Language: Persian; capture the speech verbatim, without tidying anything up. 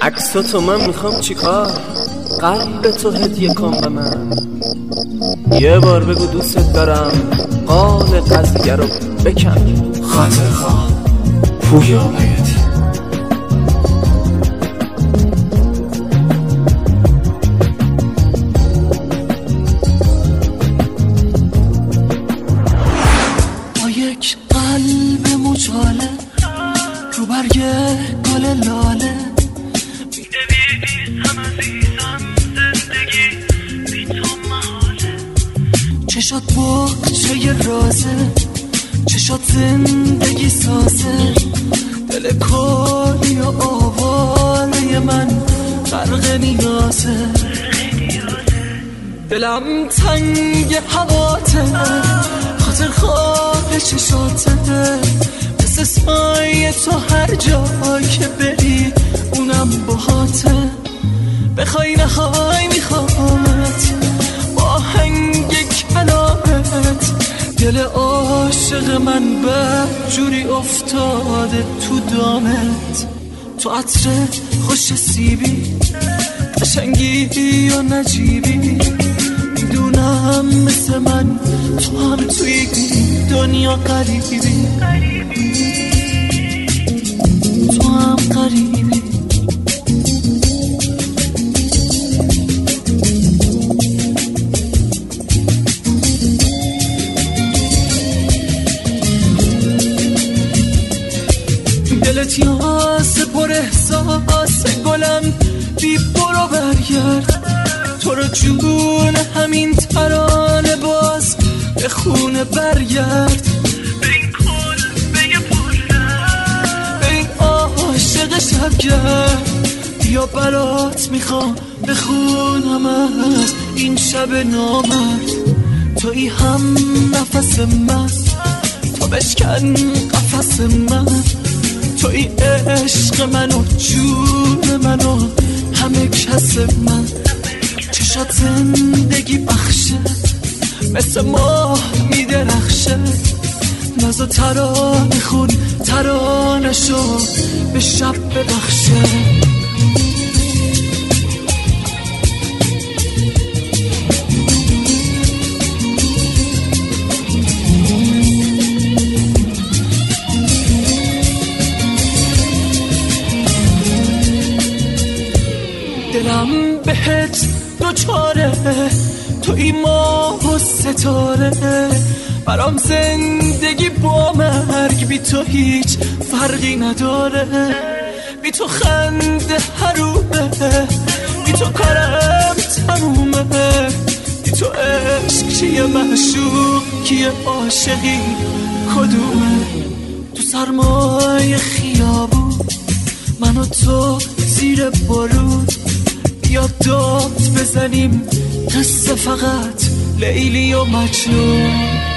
عکساتو من میخوام چیکار؟ قلب تو هدیه کن به من. یه بار بگو دوست دارم، قال قضیه رو بکن. خاطر خواه پویا بیتی با یک قلب مچاله رو برگ گل لاله می‌نویسم عزیزم زندگی بی تو محاله. چشات بحچه رازه، چشات زندگی سازه، دل کلی و آواله من غرق نیازه. دلم تنگ هواته، خاطر خواه چشاته، مثل سایه تو هر جا که بری اونم باهاته. بخوای نخوای میخوامت با هنگ کلامت. دل عاشق من به جوری افتاده تو دامت. تو عطر خوش سیبی، قشنگی و نجیبی، میدونم مثل من تو هم توی دنیا غریبی، تو هم غریبی. دلت یاسه پر احساس گلم بی برو برگرد. تو رو جون همین ترانه باز به خونه برگرد. به این کل به یه پرده، به این عاشق شبگرد. بیا برات میخوام بخونم از این شب نامرد. توی هم نفس من، تو بشکن قفس من. توی عشق من و جون من و همه کس من. چشات زندگی بخشه، مثل ماه میدرخشه. ناز و ترانه خون ترانشو به شب ببخشه. دلم بهت دوچاره، توی ماه و ستاره. برام زندگی با مرگ بی تو هیچ فرقی نداره. بی تو خنده حرومه، بی تو کارم تمومه. بی تو عشق کیه، معشوق کیه، عاشقی کدومه؟ تو سرمای خیابون من و تو زیر بارود، یا داد بزنیم قصه فقط لیلی و مجنون.